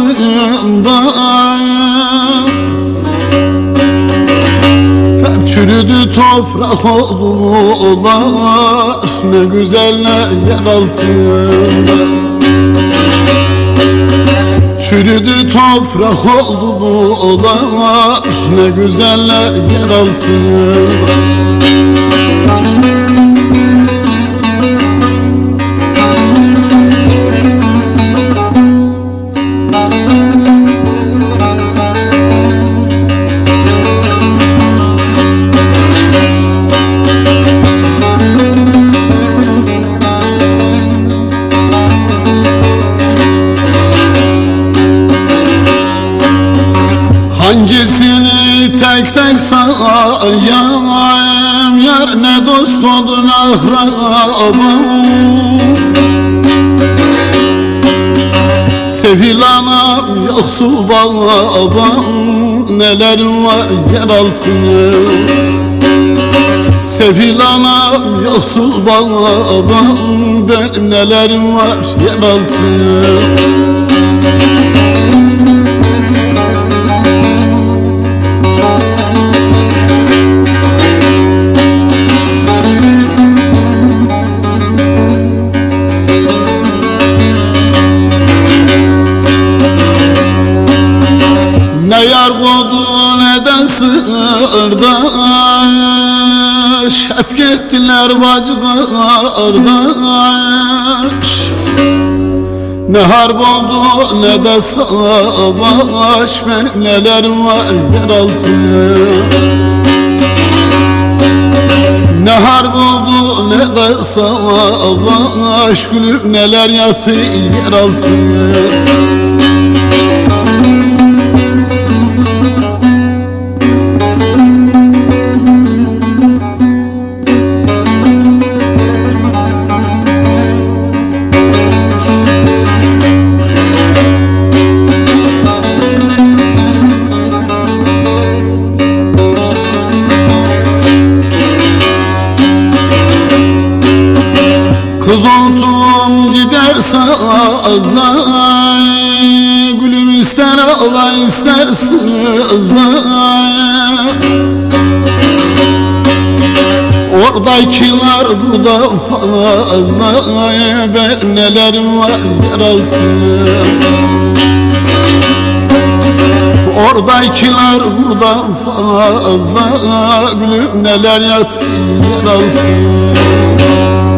altında. Hep çürüdü toprak oldular, ne güzeller yer altında. Çürüdü toprak oldular, ne güzeller yer altında. Hangisini tek tek sayayım, yar ne dost oldu ne akrabam. Sefil anam yoksul babam, neler var yer altında. Sefil anam yoksul babam, ben nelerim var yer altında. Ne yar kodu ne de sırdaş, hep gittiler bacı kardeş. Ne harp oldu ne de savaş, benim nelerim var yer altında. Ne harp oldu ne de savaş, gülüm neler yatı yer altında. Kız oldum giderse azlay, gülüm ister ağla ister sızlay. Oradakiler burada fazla, ben nelerim var yer altında. Oradakiler burada fazla, gülüm neler yatır yer altında.